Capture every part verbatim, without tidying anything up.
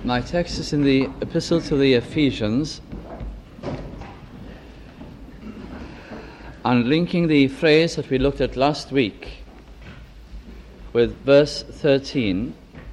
My text is in the Epistle to the Ephesians, and linking the phrase that we looked at last week with verse thirteen.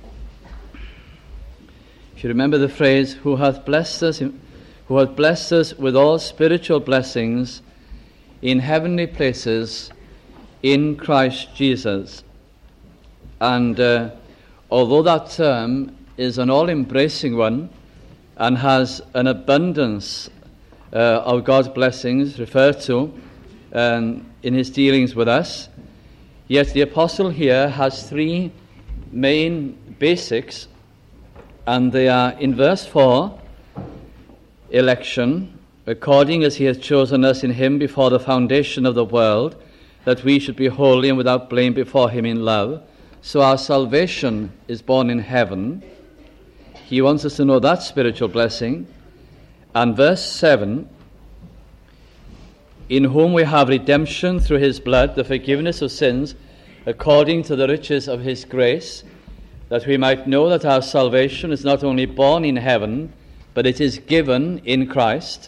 If you remember the phrase, who hath blessed us, in, who hath blessed us with all spiritual blessings in heavenly places in Christ Jesus. And uh, although that term is an all-embracing one and has an abundance uh, of God's blessings referred to um, in his dealings with us, yet the apostle here has three main basics, and they are in verse four, election, according as he has chosen us in him before the foundation of the world, that we should be holy and without blame before him in love. So our salvation is born in heaven. He wants us to know that spiritual blessing. And verse seven, in whom we have redemption through his blood, the forgiveness of sins, according to the riches of his grace, that we might know that our salvation is not only born in heaven, but it is given in Christ.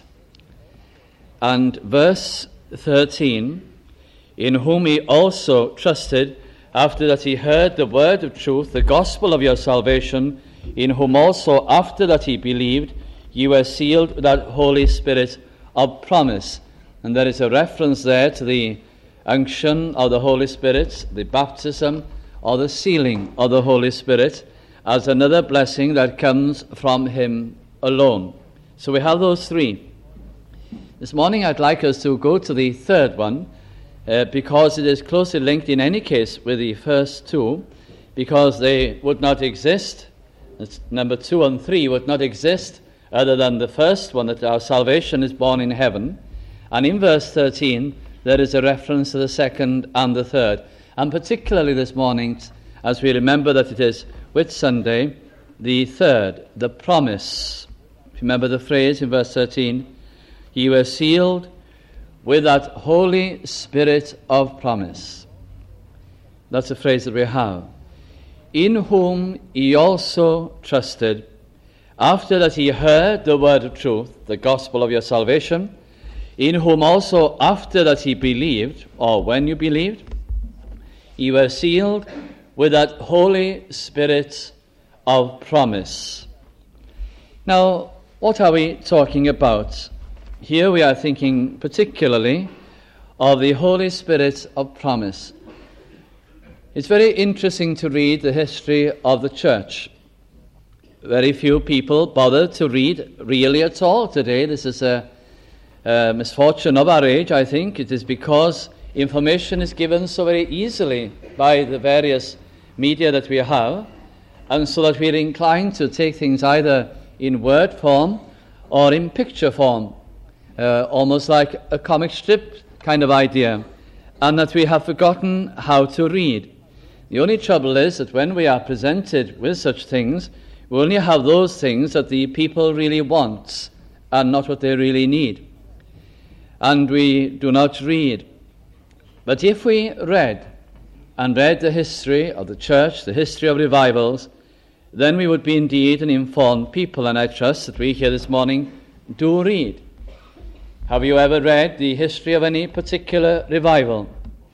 And verse thirteen, in whom he also trusted, after that he heard the word of truth, the gospel of your salvation, in whom also after that he believed, you were sealed with that Holy Spirit of promise. And there is a reference there to the unction of the Holy Spirit, the baptism or the sealing of the Holy Spirit, as another blessing that comes from him alone. So we have those three. This morning I'd like us to go to the third one, uh, because it is closely linked in any case with the first two, because they would not exist. It's number two and three would not exist other than the first one, that our salvation is born in heaven. And in verse thirteen, there is a reference to the second and the third. And particularly this morning, as we remember that it is Whit Sunday, the third, the promise. Remember the phrase in verse thirteen, ye were sealed with that Holy Spirit of promise. That's the phrase that we have. In whom he also trusted, after that he heard the word of truth, the gospel of your salvation, in whom also after that he believed, or when you believed, you were sealed with that Holy Spirit of promise. Now, what are we talking about? Here we are thinking particularly of the Holy Spirit of promise. It's very interesting to read the history of the church. Very few people bother to read really at all today. This is a, a misfortune of our age, I think. It is because information is given so very easily by the various media that we have, and so that we're inclined to take things either in word form or in picture form, uh, almost like a comic strip kind of idea, and that we have forgotten how to read. The only trouble is that when we are presented with such things, we only have those things that the people really want and not what they really need. And we do not read. But if we read, and read the history of the church, the history of revivals, then we would be indeed an informed people, and I trust that we here this morning do read. Have you ever read the history of any particular revival?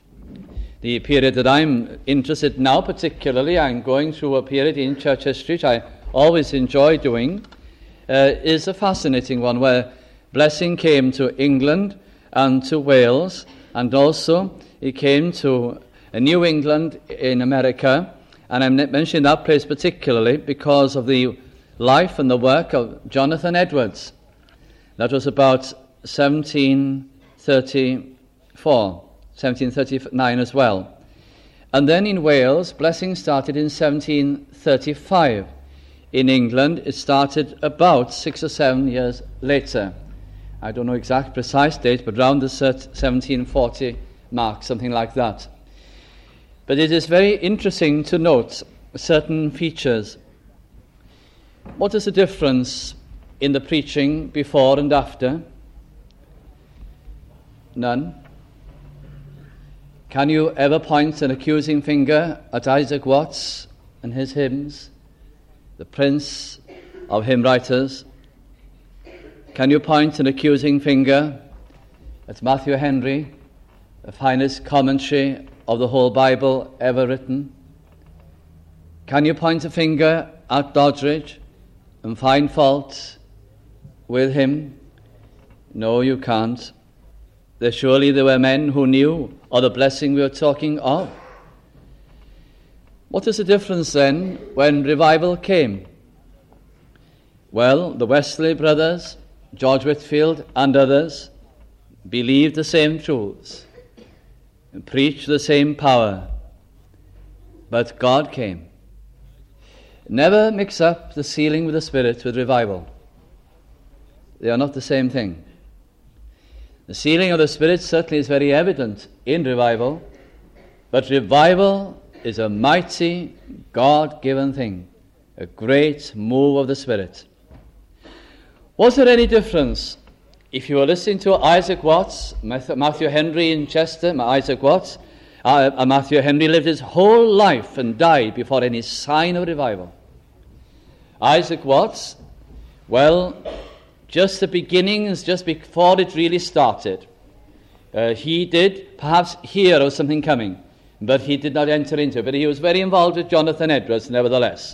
The period that I'm interested in now particularly, I'm going through a period in church history, which I always enjoy doing, uh, is a fascinating one, where blessing came to England and to Wales, and also it came to New England in America. And I'm mentioning that place particularly because of the life and the work of Jonathan Edwards. That was about seventeen thirty-four, seventeen thirty-nine as well. And then in Wales, blessing started in seventeen thirty-five. In England, it started about six or seven years later. I don't know exact precise date, but around the seventeen forty mark, something like that. But it is very interesting to note certain features. What is the difference in the preaching before and after? None. Can you ever point an accusing finger at Isaac Watts and his hymns, the Prince of hymn writers. Can you point an accusing finger at Matthew Henry, the finest commentary of the whole Bible ever written? Can you point a finger at Doddridge and find fault with him? No, you can't. There surely there were men who knew of the blessing we are talking of. What is the difference then when revival came? Well, the Wesley brothers, George Whitefield and others, believed the same truths and preached the same power. But God came. Never mix up the sealing with the Spirit with revival. They are not the same thing. The sealing of the Spirit certainly is very evident in revival, but revival is a mighty, God-given thing, a great move of the Spirit. Was there any difference if you were listening to Isaac Watts, Matthew Henry in Chester, Isaac Watts, uh, Matthew Henry lived his whole life and died before any sign of revival. Isaac Watts, well, just the beginnings, just before it really started, uh, he did perhaps hear of something coming, but he did not enter into it. But he was very involved with Jonathan Edwards, nevertheless.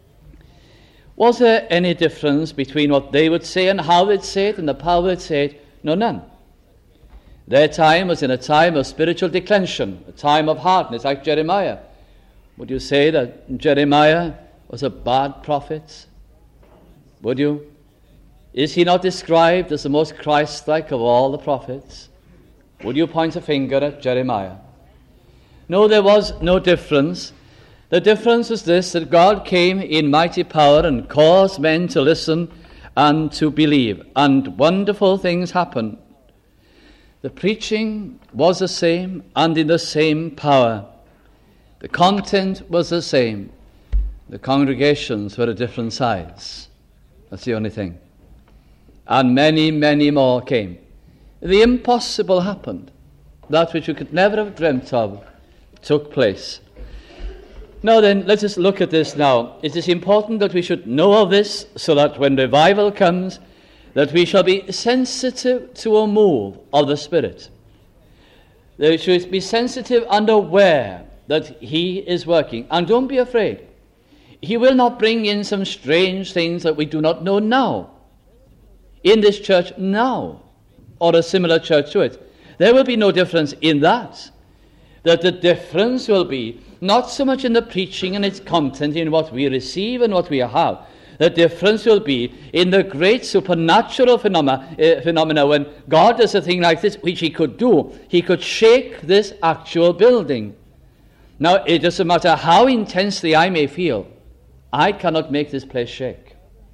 Was there any difference between what they would say and how they'd say it and the power they'd say it? No, none. Their time was in a time of spiritual declension, a time of hardness, like Jeremiah. Would you say that Jeremiah was a bad prophet? Would you? Is he not described as the most Christ-like of all the prophets? Would you point a finger at Jeremiah? No, there was no difference. The difference was this, that God came in mighty power and caused men to listen and to believe, and wonderful things happened. The preaching was the same and in the same power. The content was the same. The congregations were a different size. That's the only thing. And many, many more came. The impossible happened. That which you could never have dreamt of took place. Now then, let us look at this now. It is important that we should know of this so that when revival comes, that we shall be sensitive to a move of the Spirit. That we should be sensitive and aware that He is working. And don't be afraid. He will not bring in some strange things that we do not know now, in this church now, or a similar church to it. There will be no difference in that. That the difference will be not so much in the preaching and its content, in what we receive and what we have. The difference will be in the great supernatural phenomena, uh, phenomena when God does a thing like this, which He could do. He could shake this actual building. Now, it doesn't matter how intensely I may feel, I cannot make this place shake.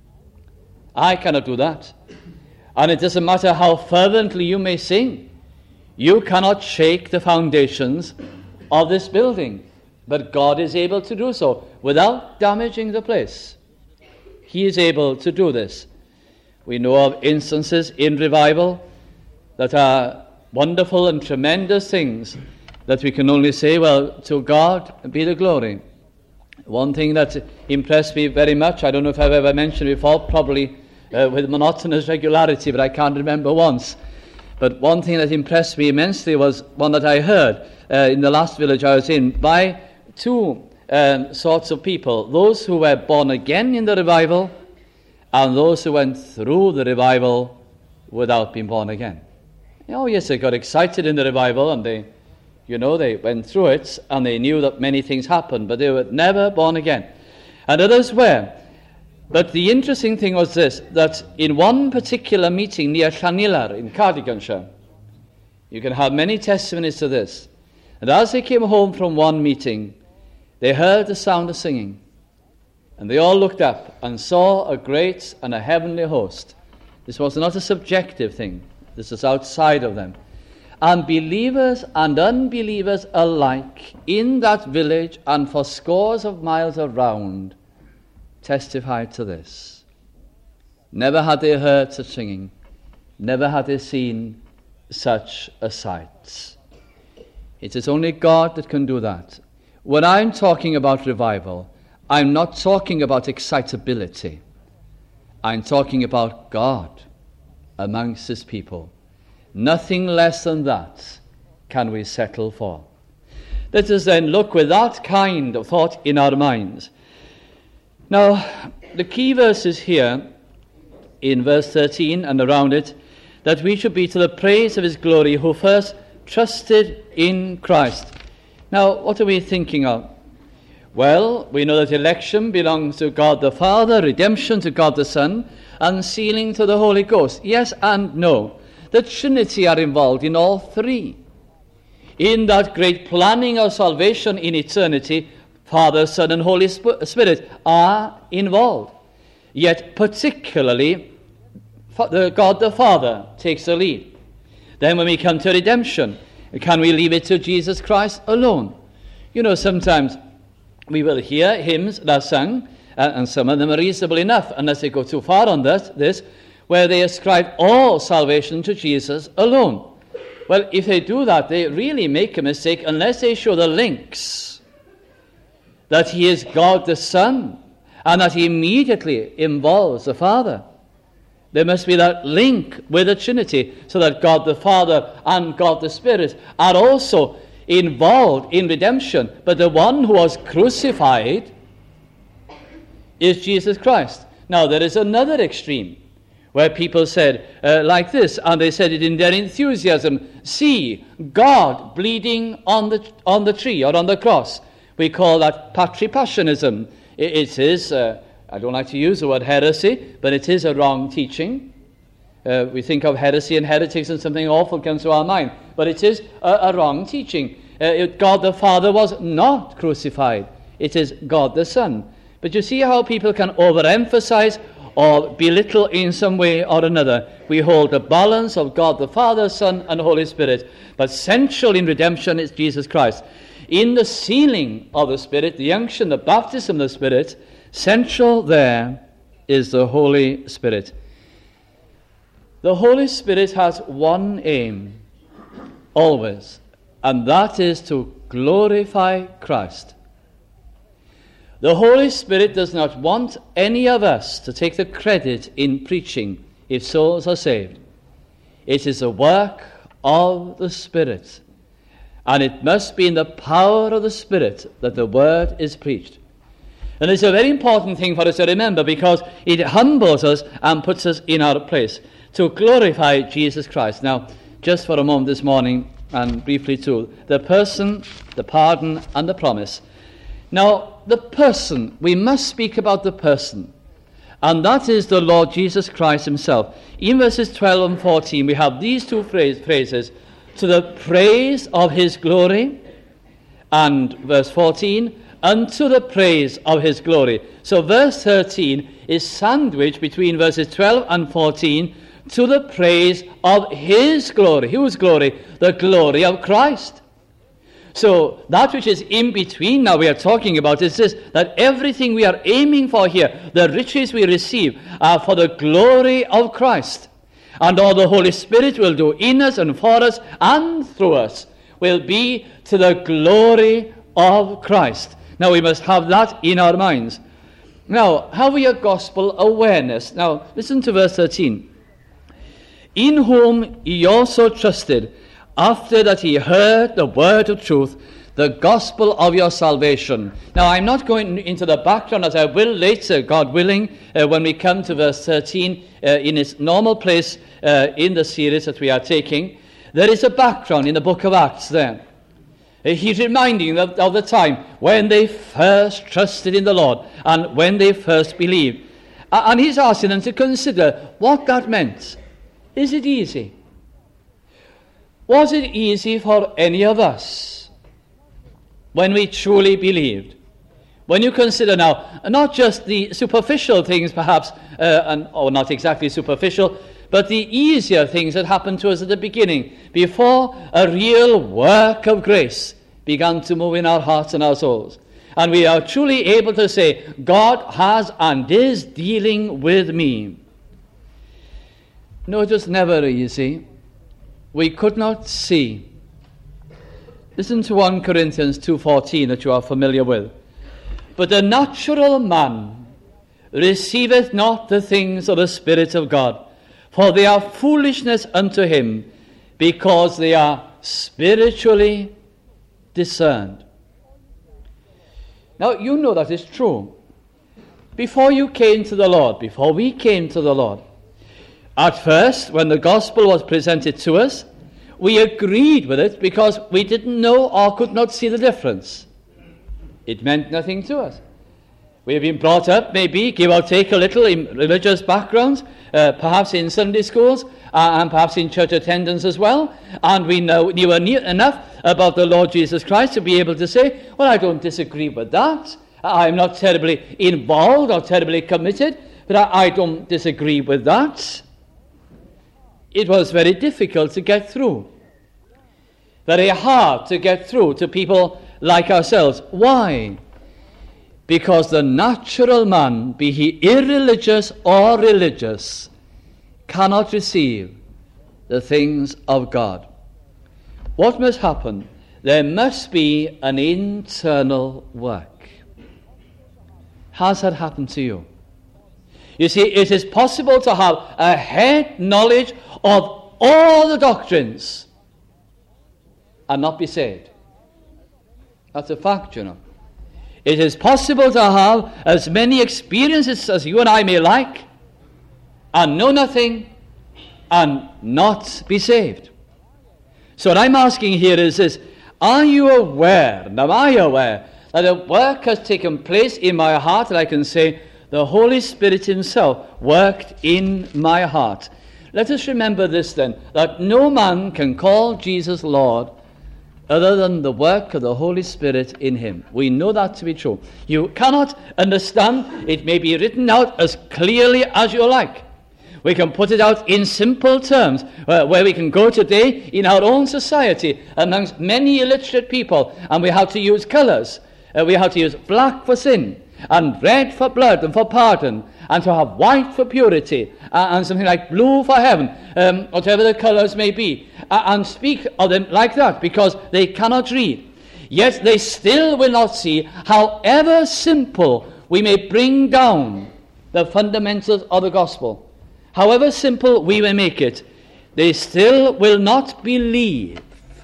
I cannot do that. And it doesn't matter how fervently you may sing, you cannot shake the foundations of this building. But God is able to do so without damaging the place. He is able to do this. We know of instances in revival that are wonderful and tremendous things that we can only say, well, to God be the glory. One thing that impressed me very much, I don't know if I've ever mentioned before, probably uh, with monotonous regularity, but I can't remember once. But one thing that impressed me immensely was one that I heard uh, in the last village I was in by two um, sorts of people. Those who were born again in the revival and those who went through the revival without being born again. Oh yes, they got excited in the revival and they, you know, they went through it and they knew that many things happened, but they were never born again. And others were. But the interesting thing was this, that in one particular meeting near Llanillar in Cardiganshire, you can have many testimonies to this, and as they came home from one meeting, they heard the sound of singing, and they all looked up and saw a great and a heavenly host. This was not a subjective thing. This is outside of them. And believers and unbelievers alike in that village and for scores of miles around testified to this. Never had they heard such singing. Never had they seen such a sight. It is only God that can do that. When I'm talking about revival, I'm not talking about excitability. I'm talking about God amongst his people. Nothing less than that can we settle for. Let us then look with that kind of thought in our minds. Now, the key verse is here in verse thirteen and around it, that we should be to the praise of his glory who first trusted in Christ. Now, what are we thinking of? Well, we know that election belongs to God the Father, redemption to God the Son, and sealing to the Holy Ghost. Yes and no. The Trinity are involved in all three. In that great planning of salvation in eternity, Father, Son, and Holy Spirit are involved. Yet particularly, God the Father takes the lead. Then when we come to redemption, can we leave it to Jesus Christ alone? You know, sometimes we will hear hymns that are sung, uh, and some of them are reasonable enough, unless they go too far on this, this, where they ascribe all salvation to Jesus alone. Well, if they do that, they really make a mistake unless they show the links. That he is God the Son, and that he immediately involves the Father. There must be that link with the Trinity, so that God the Father and God the Spirit are also involved in redemption. But the one who was crucified is Jesus Christ. Now, there is another extreme, where people said uh, like this, and they said it in their enthusiasm, see, God bleeding on the on the tree or on the cross. We call that patripassionism. It, it is, uh, I don't like to use the word heresy, but it is a wrong teaching. Uh, we think of heresy and heretics and something awful comes to our mind, but it is a, a wrong teaching. Uh, it, God the Father was not crucified. It is God the Son. But you see how people can overemphasize or belittle in some way or another. We hold the balance of God the Father, Son, and Holy Spirit, but central in redemption is Jesus Christ. In the sealing of the Spirit, the unction, the baptism of the Spirit, central there is the Holy Spirit. The Holy Spirit has one aim, always, and that is to glorify Christ. The Holy Spirit does not want any of us to take the credit in preaching if souls are saved. It is a work of the Spirit, and it must be in the power of the Spirit that the word is preached. And it's a very important thing for us to remember, because it humbles us and puts us in our place to glorify Jesus Christ. Now, just for a moment this morning, and briefly too, the person, the pardon, and the promise. Now, the person, we must speak about the person, and that is the Lord Jesus Christ himself. In verses twelve and fourteen, we have these two phrase, phrases, to the praise of his glory, and verse fourteen, unto the praise of his glory. So verse thirteen is sandwiched between verses twelve and fourteen, to the praise of his glory. Whose glory? The glory of Christ. So that which is in between now we are talking about is this, that everything we are aiming for here, the riches we receive, are for the glory of Christ. And all the Holy Spirit will do in us and for us and through us will be to the glory of Christ. Now we must have that in our minds. Now, have we a gospel awareness? Now, listen to verse thirteen. In whom ye also trusted, after that he heard the word of truth, the gospel of your salvation. Now, I'm not going into the background, as I will later, God willing, uh, when we come to verse thirteen, uh, in its normal place uh, in the series that we are taking. There is a background in the book of Acts there. Uh, he's reminding them of the time when they first trusted in the Lord and when they first believed. Uh, and he's asking them to consider what that meant. Is it easy? Was it easy for any of us when we truly believed? When you consider now, not just the superficial things perhaps, uh, and, or not exactly superficial, but the easier things that happened to us at the beginning, before a real work of grace began to move in our hearts and our souls. And we are truly able to say, God has and is dealing with me. No, it was never easy. We could not see. Listen to First Corinthians two fourteen that you are familiar with. But the natural man receiveth not the things of the Spirit of God, for they are foolishness unto him, because they are spiritually discerned. Now, you know that is true. Before you came to the Lord, before we came to the Lord, at first, when the gospel was presented to us, we agreed with it because we didn't know or could not see the difference. It meant nothing to us. We have been brought up, maybe, give or take a little, in religious backgrounds, uh, perhaps in Sunday schools, uh, and perhaps in church attendance as well, and we know, knew enough about the Lord Jesus Christ to be able to say, well, I don't disagree with that. I'm not terribly involved or terribly committed, but I, I don't disagree with that. It was very difficult to get through. Very hard to get through to people like ourselves. Why? Because the natural man, be he irreligious or religious, cannot receive the things of God. What must happen? There must be an internal work. Has that happened to you? You see, it is possible to have a head knowledge of all the doctrines and not be saved. That's a fact, you know. It is possible to have as many experiences as you and I may like and know nothing and not be saved. So what I'm asking here is this: are you aware, and am I aware, that a work has taken place in my heart, and I can say, the Holy Spirit himself worked in my heart? Let us remember this then, that no man can call Jesus Lord other than the work of the Holy Spirit in him. We know that to be true. You cannot understand. It may be written out as clearly as you like. We can put it out in simple terms, uh, where we can go today in our own society amongst many illiterate people, and we have to use colours. Uh, we have to use black for sin, and red for blood and for pardon, and to have white for purity, uh, and something like blue for heaven, um, whatever the colours may be, uh, and speak of them like that, because they cannot read. Yet they still will not see, however simple we may bring down the fundamentals of the gospel, however simple we may make it, they still will not believe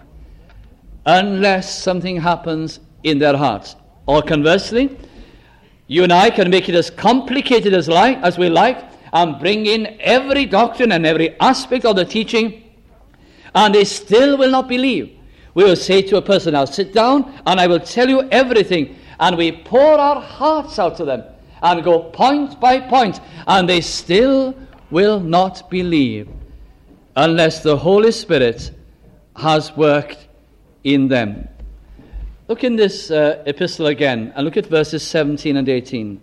unless something happens in their hearts. Or conversely, you and I can make it as complicated as like as we like, and bring in every doctrine and every aspect of the teaching, and they still will not believe. We will say to a person, now sit down and I will tell you everything, and we pour our hearts out to them and go point by point, and they still will not believe unless the Holy Spirit has worked in them. Look in this uh, epistle again, and look at verses seventeen and eighteen.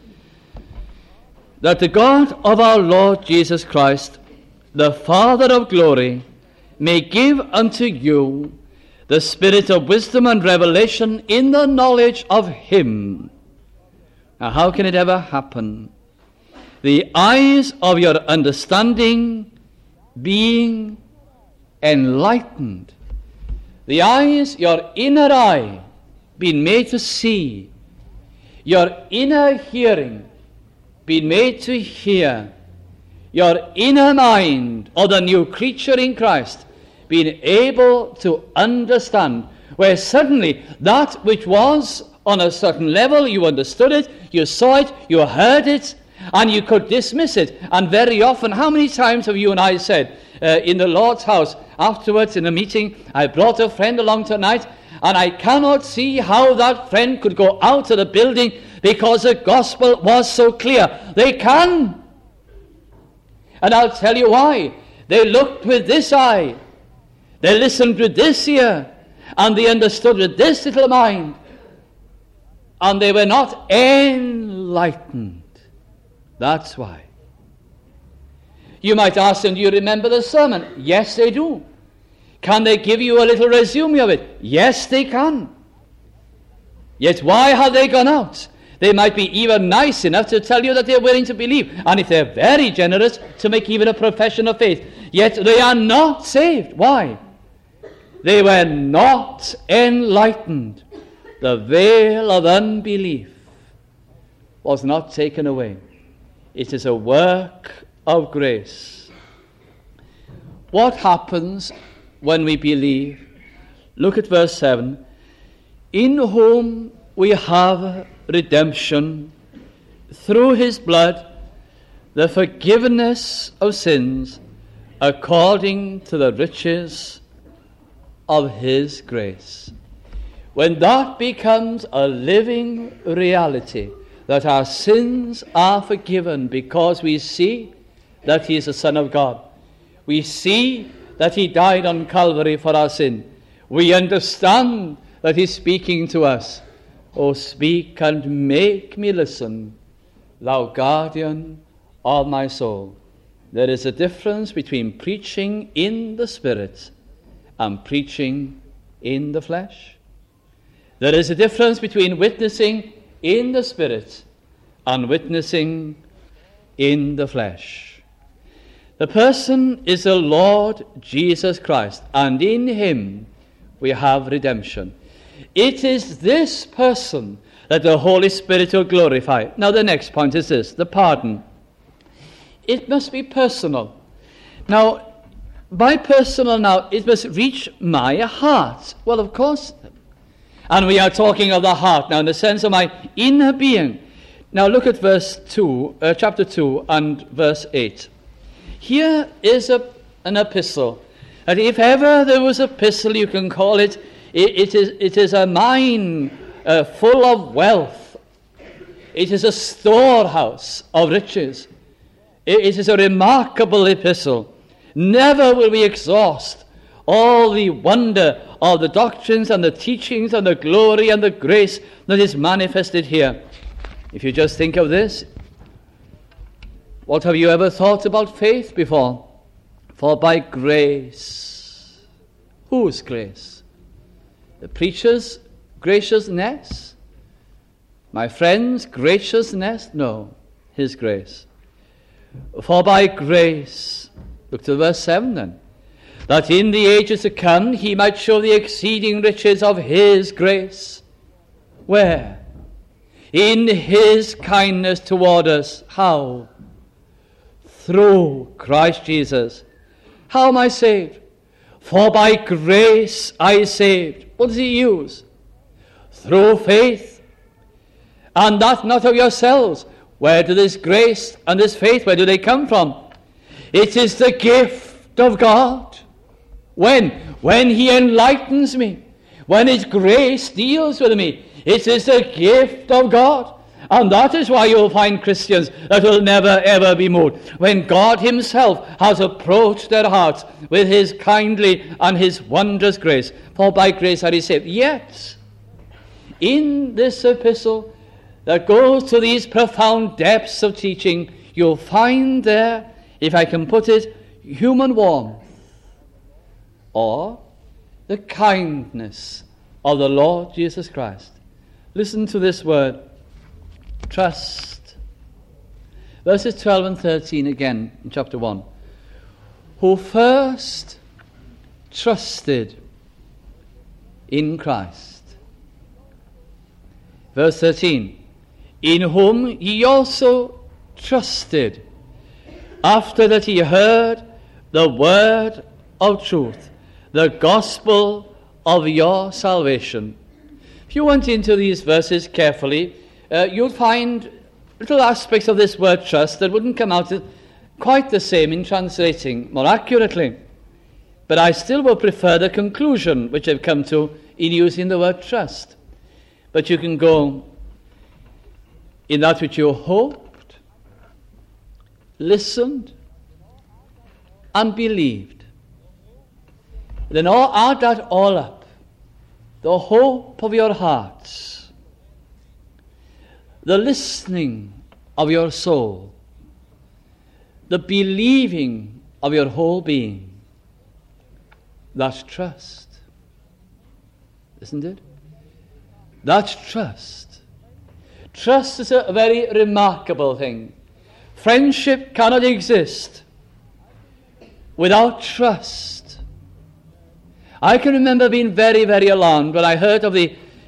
That the God of our Lord Jesus Christ, the Father of glory, may give unto you the spirit of wisdom and revelation in the knowledge of him. Now, how can it ever happen? The eyes of your understanding being enlightened. The eyes, your inner eye, being made to see. Your inner hearing, being made to hear. Your inner mind, or the new creature in Christ, being able to understand. Where suddenly that which was on a certain level, you understood it, you saw it, you heard it, and you could dismiss it. And very often, how many times have you and I said, uh, in the Lord's house, afterwards in a meeting, I brought a friend along tonight, and I cannot see how that friend could go out of the building because the gospel was so clear. They can. And I'll tell you why. They looked with this eye, they listened with this ear, and they understood with this little mind, and they were not enlightened. That's why. You might ask them, do you remember the sermon? Yes, they do. Can they give you a little resume of it? Yes, they can. Yet why have they gone out? They might be even nice enough to tell you that they're willing to believe, and if they're very generous, to make even a profession of faith. Yet they are not saved. Why? They were not enlightened. The veil of unbelief was not taken away. It is a work of grace. What happens when we believe? Look at verse seven. In whom we have redemption through his blood, the forgiveness of sins, according to the riches of his grace. When that becomes a living reality, that our sins are forgiven because we see that he is the Son of God, we see that he died on Calvary for our sin, we understand that he's speaking to us. Oh, speak and make me listen, thou guardian of my soul. There is a difference between preaching in the Spirit and preaching in the flesh. There is a difference between witnessing in the Spirit and witnessing in the flesh. The person is the Lord Jesus Christ, and in him we have redemption. It is this person that the Holy Spirit will glorify. Now the next point is this, the pardon. It must be personal. Now, by personal now, it must reach my heart. Well, of course. And we are talking of the heart now in the sense of my inner being. Now look at verse two, uh, chapter two and verse eight. Here is a, an epistle. And if ever there was an epistle, you can call it, it, it, is, it is a mine uh, full of wealth. It is a storehouse of riches. It, it is a remarkable epistle. Never will we exhaust all the wonder of the doctrines and the teachings and the glory and the grace that is manifested here. If you just think of this, what have you ever thought about faith before? For by grace. Whose grace? The preacher's graciousness? My friend's graciousness? No, his grace. For by grace, look to verse seven then, that in the ages to come he might show the exceeding riches of his grace. Where? In his kindness toward us. How? Through Christ Jesus. How am I saved? For by grace I saved. What does he use? Through faith. And that not of yourselves. Where do this grace and this faith, where do they come from? It is the gift of God. When? When he enlightens me. When his grace deals with me. It is the gift of God. And that is why you'll find Christians that will never ever be moved. When God himself has approached their hearts with his kindly and his wondrous grace. For by grace are ye saved. Yet, in this epistle that goes to these profound depths of teaching, you'll find there, if I can put it, human warmth, or the kindness of the Lord Jesus Christ. Listen to this word, trust. Verses twelve and thirteen again in chapter one. Who first trusted in Christ. Verse thirteen. In whom ye also trusted, after that ye heard the word of truth, the gospel of your salvation. If you went into these verses carefully, uh, you'll find little aspects of this word trust that wouldn't come out quite the same in translating more accurately. But I still will prefer the conclusion which I've come to in using the word trust. But you can go in that which you hoped, listened, and believed. Then all, add that all up. The hope of your hearts, the listening of your soul, the believing of your whole being. That's trust. Isn't it? That's trust. Trust is a very remarkable thing. Friendship cannot exist without trust. I can remember being very, very alarmed when I heard of the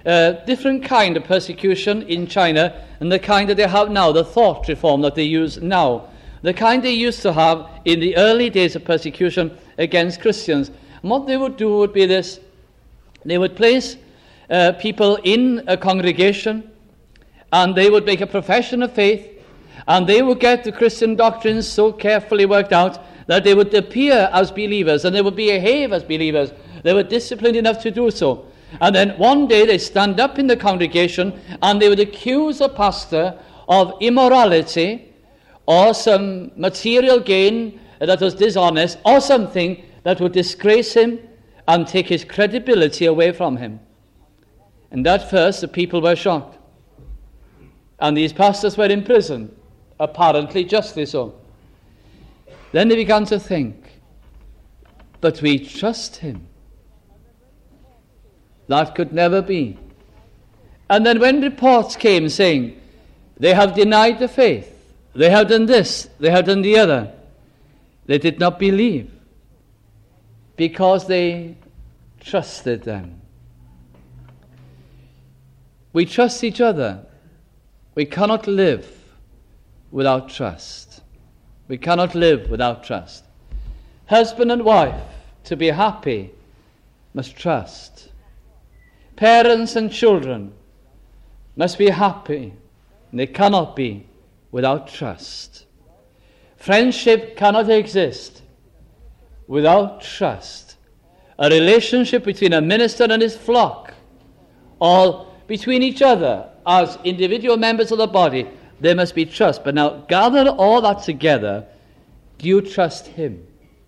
uh, different kind of persecution in China and the kind that they have now, the thought reform that they use now, the kind they used to have in the early days of persecution against Christians. And what they would do would be this. They would place uh, people in a congregation, and they would make a profession of faith, and they would get the Christian doctrines so carefully worked out that they would appear as believers, and they would behave as believers. They were disciplined enough to do so. And then one day they stand up in the congregation, and they would accuse a pastor of immorality, or some material gain that was dishonest, or something that would disgrace him and take his credibility away from him. And at first the people were shocked. And these pastors were in prison, apparently justly so. Then they began to think, but we trust him. That could never be. And then when reports came saying, they have denied the faith, they have done this, they have done the other, they did not believe, because they trusted them. We trust each other. We cannot live without trust. We cannot live without trust. Husband and wife, to be happy, must trust. Parents and children must be happy, and they cannot be without trust. Friendship cannot exist without trust. A relationship between a minister and his flock, or between each other as individual members of the body, there must be trust. But now, gather all that together. Do you trust him?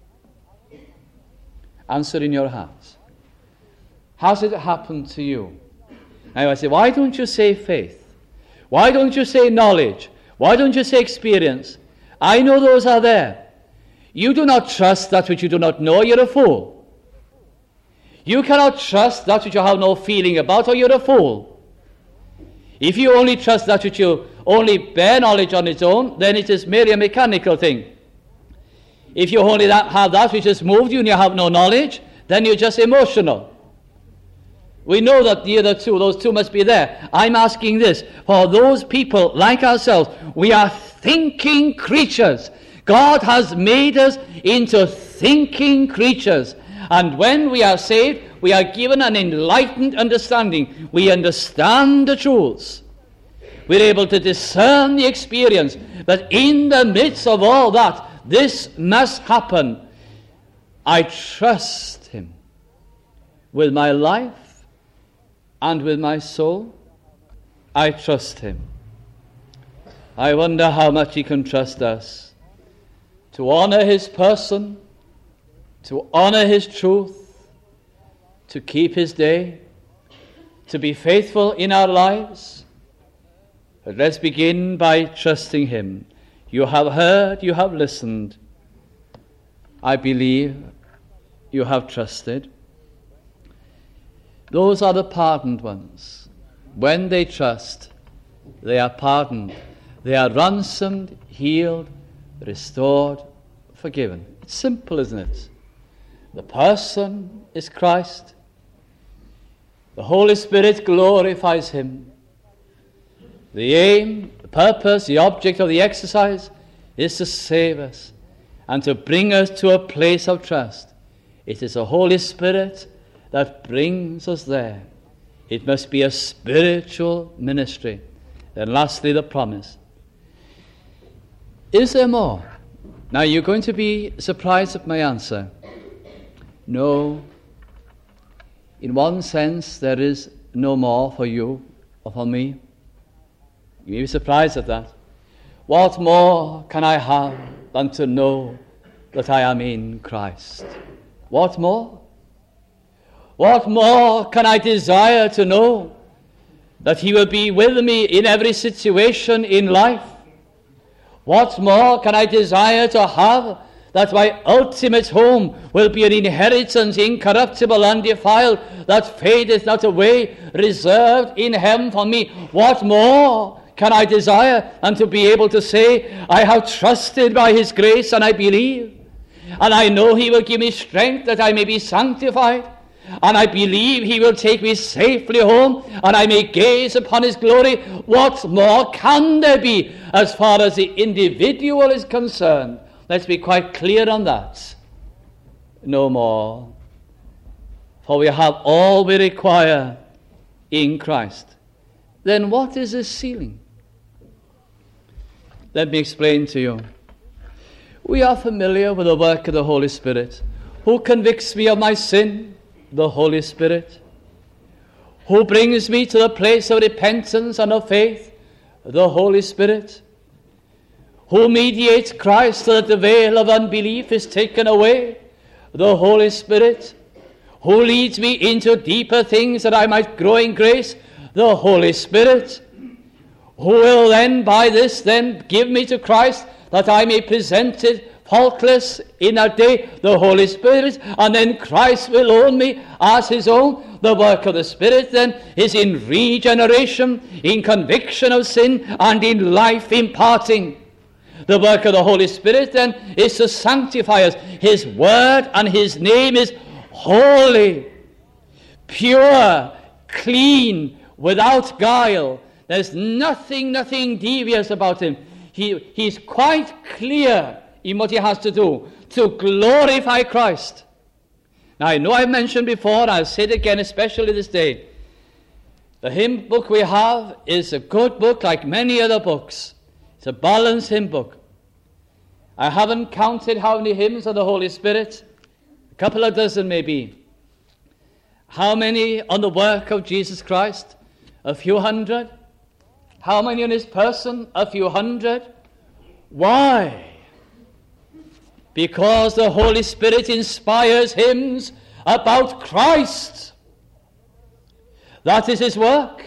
Answer in your hearts. Has it happened to you? Now I say, why don't you say faith? Why don't you say knowledge? Why don't you say experience? I know those are there. You do not trust that which you do not know, you're a fool. You cannot trust that which you have no feeling about, or you're a fool. If you only trust that which you only bear knowledge on its own, then it is merely a mechanical thing. If you only that, have that which has moved you and you have no knowledge, then you're just emotional. We know that the other two, those two must be there. I'm asking this, for those people like ourselves, we are thinking creatures. God has made us into thinking creatures. And when we are saved, we are given an enlightened understanding. We understand the truths. We're able to discern the experience. But in the midst of all that, this must happen. I trust him with my life and with my soul. I trust him. I wonder how much he can trust us to honor his person, to honor his truth, to keep his day, to be faithful in our lives. But let's begin by trusting him. You have heard, you have listened. I believe you have trusted. Those are the pardoned ones. When they trust, they are pardoned. They are ransomed, healed, restored, forgiven. It's simple, isn't it? The person is Christ. The Holy Spirit glorifies him. The aim, the purpose, the object of the exercise is to save us and to bring us to a place of trust. It is the Holy Spirit that brings us there. It must be a spiritual ministry. Then lastly, the promise. Is there more? Now you're going to be surprised at my answer. No. In one sense, there is no more for you or for me. You may be surprised at that. What more can I have than to know that I am in Christ? What more? What more can I desire to know? That he will be with me in every situation in life. What more can I desire to have? That my ultimate home will be an inheritance incorruptible, undefiled, that fadeth not away, reserved in heaven for me. What more can I desire than to be able to say, I have trusted by his grace and I believe, and I know he will give me strength that I may be sanctified, and I believe he will take me safely home, and I may gaze upon his glory. What more can there be as far as the individual is concerned? Let's be quite clear on that. No more. For we have all we require in Christ. Then what is this sealing? Let me explain to you. We are familiar with the work of the Holy Spirit. Who convicts me of my sin? The Holy Spirit. Who brings me to the place of repentance and of faith? The Holy Spirit. Who mediates Christ so that the veil of unbelief is taken away? The Holy Spirit. Who leads me into deeper things that I might grow in grace? The Holy Spirit. Who will then by this then give me to Christ that I may present it faultless in that day? The Holy Spirit. And then Christ will own me as his own. The work of the Spirit then is in regeneration, in conviction of sin, and in life imparting. The work of the Holy Spirit then is to sanctify us. His word and his name is holy, pure, clean, without guile. There's nothing, nothing devious about him. He, he's quite clear in what he has to do to glorify Christ. Now, I know I've mentioned before, I'll say it again, especially this day. The hymn book we have is a good book like many other books. It's a balanced hymn book. I haven't counted how many hymns of the Holy Spirit. A couple of dozen maybe. How many on the work of Jesus Christ? A few hundred. How many on his person? A few hundred. Why? Because the Holy Spirit inspires hymns about Christ. That is his work.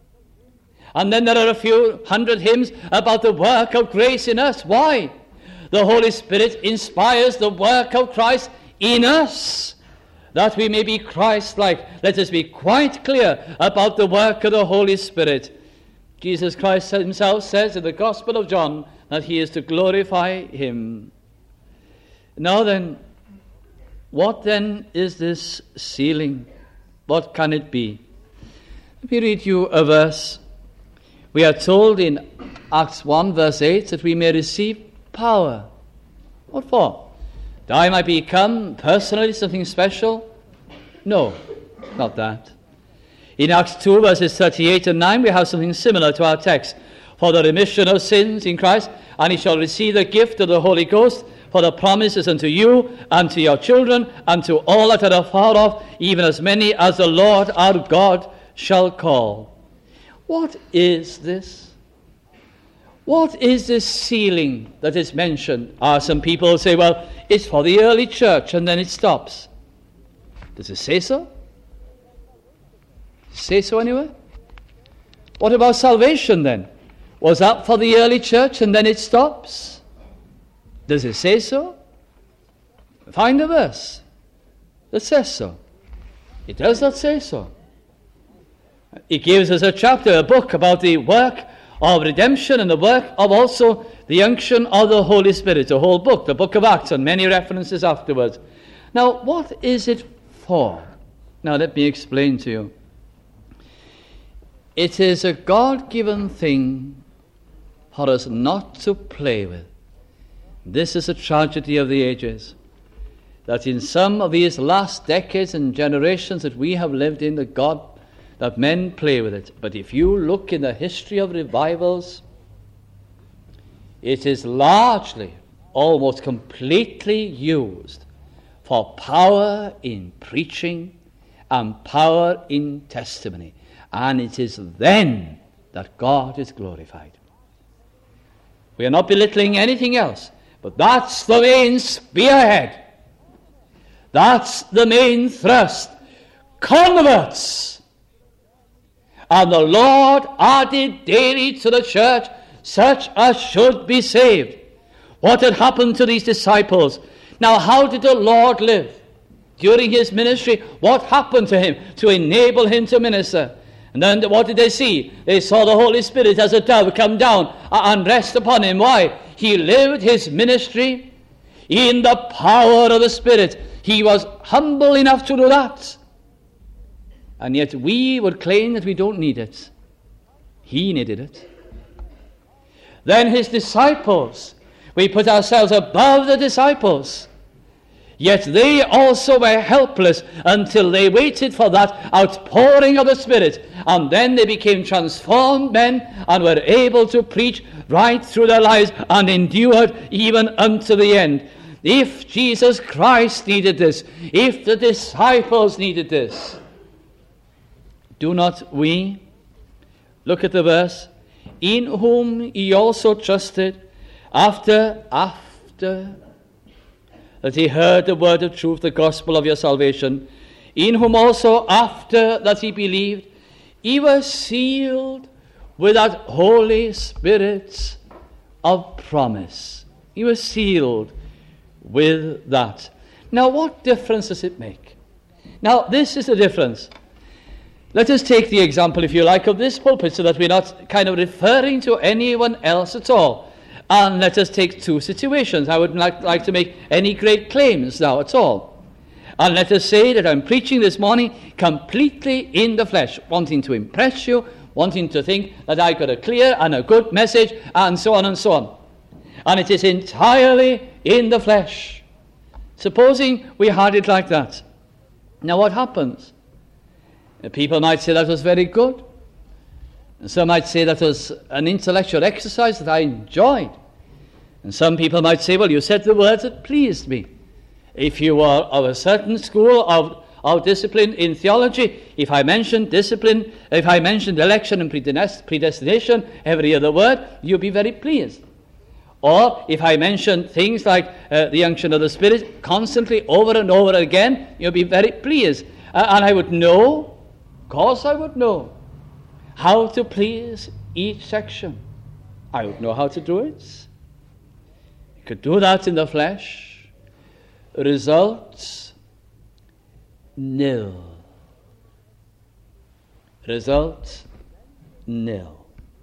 And then there are a few hundred hymns about the work of grace in us. Why? The Holy Spirit inspires the work of Christ in us, that we may be Christ-like. Let us be quite clear about the work of the Holy Spirit. Jesus Christ himself says in the Gospel of John that he is to glorify him. Now then, what then is this sealing? What can it be? Let me read you a verse. We are told in Acts one verse eight that we may receive power. What for? That I might become personally something special? No, not that. In Acts two verses thirty-eight and nine we have something similar to our text. For the remission of sins in Christ, and he shall receive the gift of the Holy Ghost, for the promises unto you, and to your children, and to all that are afar off, even as many as the Lord our God shall call. What is this? What is this sealing that is mentioned? Ah, some people say, well, it's for the early church, and then it stops. Does it say so? Say so anywhere? What about salvation then? Was that for the early church and then it stops? Does it say so? Find a verse that says so. It does not say so. It gives us a chapter, a book about the work of redemption and the work of also the unction of the Holy Spirit. A whole book, the book of Acts, and many references afterwards. Now, what is it for? Now, let me explain to you. It is a God-given thing for us not to play with. This is a tragedy of the ages, that in some of these last decades and generations that we have lived in, that God, that men play with it. But if you look in the history of revivals, it is largely, almost completely used for power in preaching and power in testimony. And it is then that God is glorified. We are not belittling anything else, but that's the main spearhead. That's the main thrust. Converts. And the Lord added daily to the church such as should be saved. What had happened to these disciples? Now, how did the Lord live during his ministry? What happened to him to enable him to minister? And then what did they see? They saw the Holy Spirit as a dove come down and rest upon him. Why? He lived his ministry in the power of the Spirit. He was humble enough to do that. And yet we would claim that we don't need it. He needed it. Then his disciples, we put ourselves above the disciples. Yet they also were helpless until they waited for that outpouring of the Spirit. And then they became transformed men and were able to preach right through their lives and endured even unto the end. If Jesus Christ needed this, if the disciples needed this, do not we? Look at the verse. In whom ye also trusted, after, after, that he heard the word of truth, the gospel of your salvation, in whom also after that he believed, ye were sealed with that Holy Spirit of promise. Ye were sealed with that. Now, what difference does it make? Now, this is the difference. Let us take the example, if you like, of this pulpit so that we're not kind of referring to anyone else at all. And let us take two situations. I wouldn't like, like to make any great claims now at all. And let us say that I'm preaching this morning completely in the flesh, wanting to impress you, wanting to think that I got a clear and a good message, and so on and so on. And it is entirely in the flesh. Supposing we had it like that. Now what happens? People might say that was very good. And some might say that was an intellectual exercise that I enjoyed. And some people might say, well, you said the words that pleased me. If you are of a certain school of, of discipline in theology, if I mentioned discipline, if I mentioned election and predestination, every other word, you'll be very pleased. Or if I mentioned things like uh, the unction of the Spirit constantly over and over again, you'll be very pleased. Uh, and I would know, of course I would know, how to please each section. I would know how to do it. You could do that in the flesh. Results, nil. Result, nil.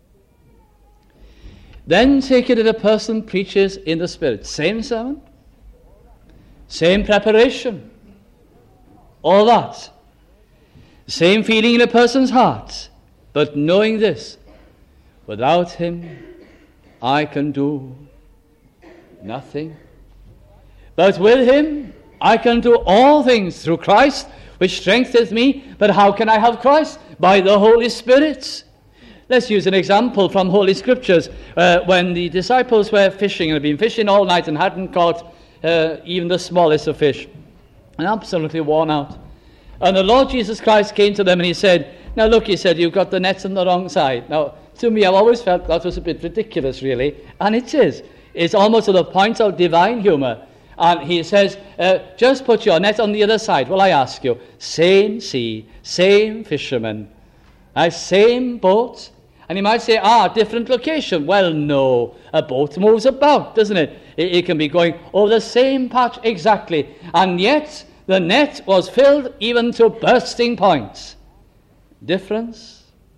Then take it that a person preaches in the Spirit. Same sermon, same preparation, all that. Same feeling in a person's heart. But knowing this, without him, I can do nothing. But with him, I can do all things through Christ, which strengtheneth me. But how can I have Christ? By the Holy Spirit. Let's use an example from Holy Scriptures. Uh, when the disciples were fishing, and had been fishing all night and hadn't caught uh, even the smallest of fish, and absolutely worn out. And the Lord Jesus Christ came to them and he said, now look, he said, you've got the nets on the wrong side. Now, to me, I've always felt that was a bit ridiculous, really. And it is. It's almost to the point of divine humor. And he says, uh, just put your net on the other side. Well, I ask you, same sea, same fishermen, uh, same boat. And you might say, ah, different location. Well, no. A boat moves about, doesn't it? It, it can be going over the same patch exactly. And yet, the net was filled even to bursting points. Difference?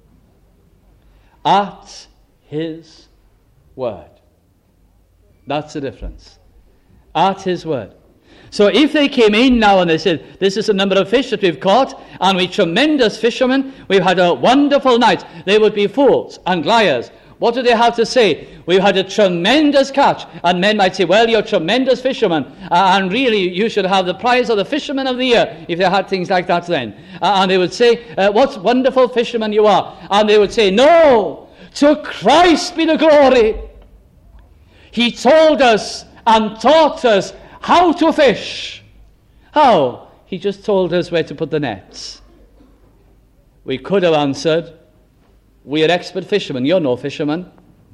At his word. That's the difference. At his word. So if they came in now and they said, this is the number of fish that we've caught, and we're tremendous fishermen, we've had a wonderful night, they would be fools and liars. What do they have to say? We've had a tremendous catch. And men might say, well, you're tremendous fishermen. Uh, and really, you should have the prize of the fisherman of the year, if they had things like that then. Uh, and they would say, uh, what wonderful fishermen you are. And they would say, no, to Christ be the glory. He told us and taught us how to fish. How? He just told us where to put the nets. We could have answered, we are expert fishermen. You're no fisherman.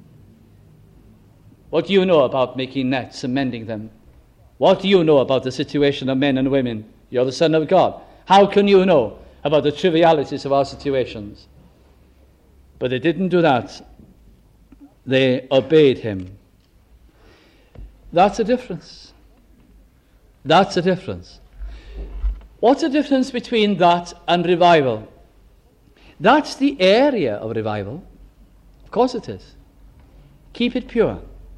What do you know about making nets and mending them? What do you know about the situation of men and women? You're the Son of God. How can you know about the trivialities of our situations? But they didn't do that. They obeyed him. That's a difference. That's a difference. What's the difference between that and revival? That's the area of revival. Of course it is. Keep it pure.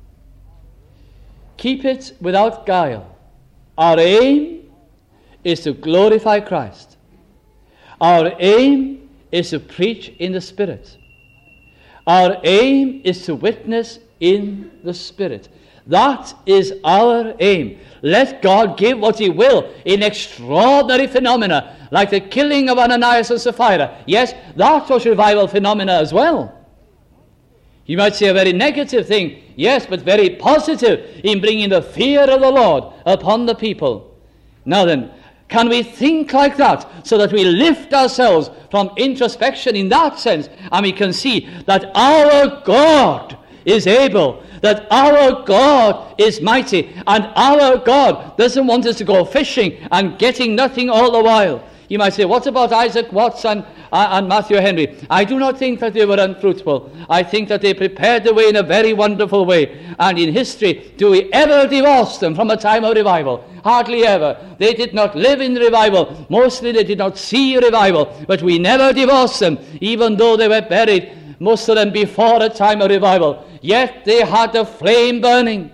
Keep it without guile. Our aim is to glorify Christ. Our aim is to preach in the Spirit. Our aim is to witness in the Spirit. That is our aim. Let God give what he will in extraordinary phenomena, like the killing of Ananias and Sapphira. Yes, that was revival phenomena as well. You might say a very negative thing, yes, but very positive in bringing the fear of the Lord upon the people. Now then, can we think like that, so that we lift ourselves from introspection in that sense, and we can see that our God is able, that our God is mighty, and our God doesn't want us to go fishing and getting nothing all the while. You might say, what about Isaac Watts and, uh, and Matthew Henry? I do not think that they were unfruitful. I think that they prepared the way in a very wonderful way. And in history, do we ever divorce them from a time of revival? Hardly ever. They did not live in revival. Mostly they did not see revival. But we never divorced them, even though they were buried, most of them before a time of revival. Yet they had the flame burning.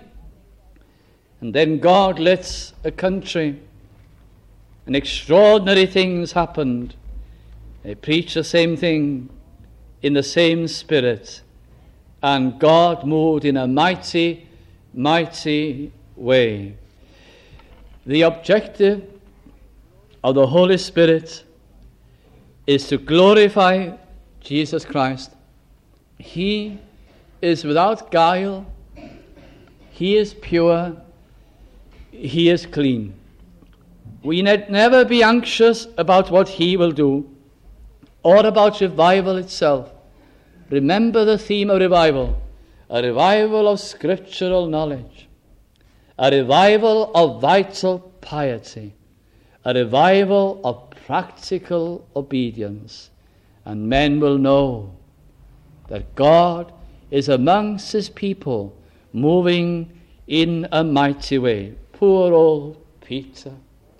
And then God lets a country, and extraordinary things happened. They preached the same thing in the same spirit, and God moved in a mighty, mighty way. The objective of the Holy Spirit is to glorify Jesus Christ. He is without guile. He is pure. He is clean. We need never be anxious about what he will do, or about revival itself. Remember the theme of revival, a revival of scriptural knowledge, a revival of vital piety, a revival of practical obedience, and men will know that God is amongst his people, moving in a mighty way. Poor old Peter.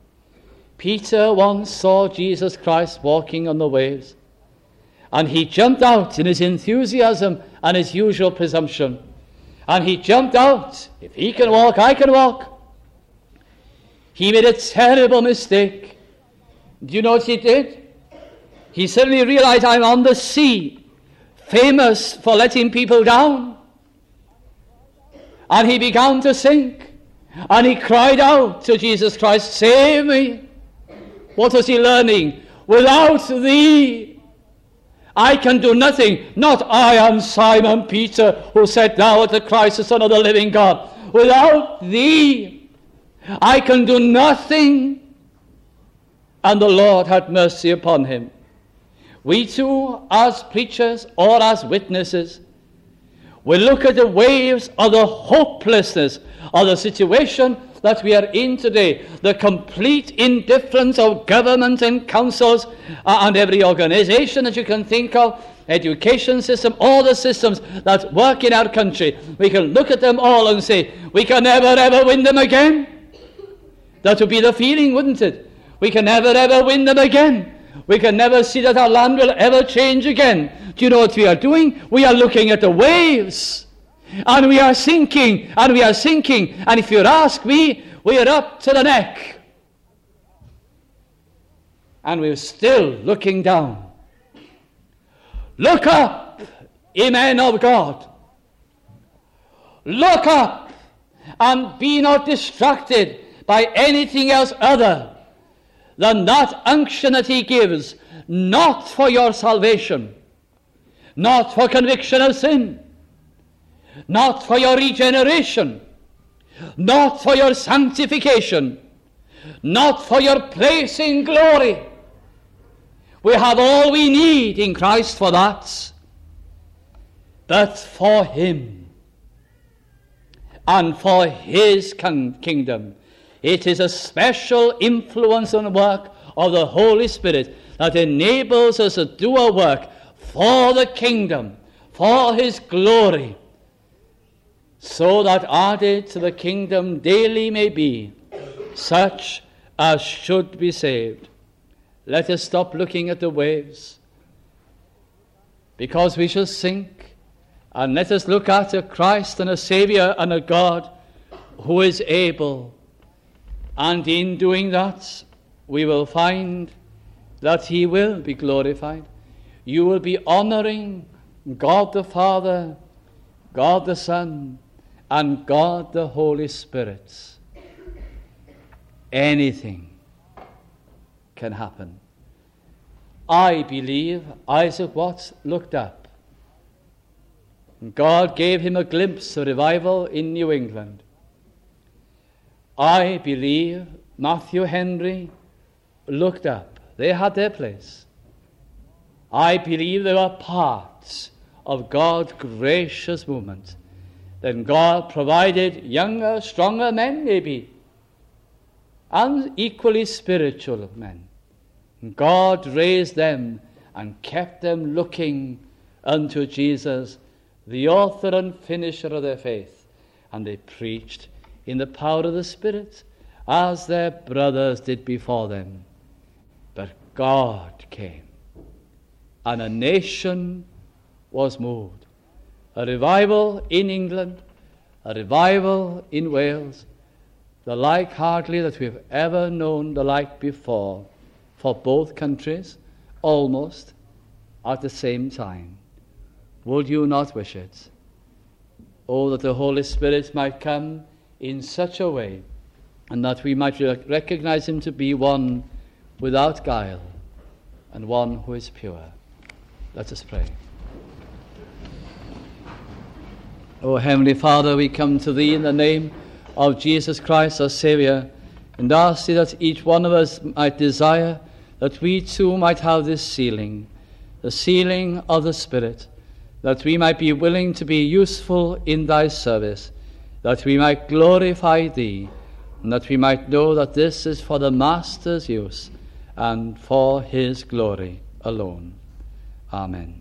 Peter once saw Jesus Christ walking on the waves, and he jumped out in his enthusiasm and his usual presumption. And he jumped out. If he can walk, I can walk. He made a terrible mistake. Do you know what he did? He suddenly realized, I'm on the sea, famous for letting people down. And he began to sink. And he cried out to Jesus Christ, save me. What was he learning? Without thee, I can do nothing. Not I am Simon Peter, who said, thou art the Christ, the Son of the living God. Without thee, I can do nothing. And the Lord had mercy upon him. We too, as preachers or as witnesses, will look at the waves of the hopelessness of the situation that we are in today, the complete indifference of government and councils uh, and every organization that you can think of, education system, all the systems that work in our country. We can look at them all and say, we can never ever win them again. That would be the feeling, wouldn't it? We can never ever win them again. We can never see that our land will ever change again. Do you know what we are doing? We are looking at the waves. And we are sinking, and we are sinking. And if you ask me, we are up to the neck. And we're still looking down. Look up, ye men of God. Look up, and be not distracted by anything else other than that unction that he gives, not for your salvation, not for conviction of sin, not for your regeneration, not for your sanctification, not for your place in glory. We have all we need in Christ for that, but for him and for his kingdom. It is a special influence and work of the Holy Spirit that enables us to do a work for the kingdom, for his glory, so that added to the kingdom daily may be such as should be saved. Let us stop looking at the waves, because we shall sink, and let us look at a Christ and a Savior and a God who is able. And in doing that, we will find that he will be glorified. You will be honoring God the Father, God the Son, and God the Holy Spirit. Anything can happen. I believe Isaac Watts looked up. God gave him a glimpse of revival in New England. I believe Matthew Henry looked up. They had their place. I believe they were parts of God's gracious movement. Then God provided younger, stronger men, maybe, and equally spiritual men. God raised them and kept them looking unto Jesus, the author and finisher of their faith. And they preached in the power of the Spirit, as their brothers did before them. But God came, and a nation was moved. A revival in England, a revival in Wales, the like hardly that we've ever known the like before, for both countries, almost at the same time. Would you not wish it? Oh, that the Holy Spirit might come in such a way, and that we might recognize him to be one without guile, and one who is pure. Let us pray. O Heavenly Father, we come to thee in the name of Jesus Christ, our Saviour, and ask thee that each one of us might desire that we too might have this sealing, the sealing of the Spirit, that we might be willing to be useful in thy service, that we might glorify thee, and that we might know that this is for the Master's use and for his glory alone. Amen.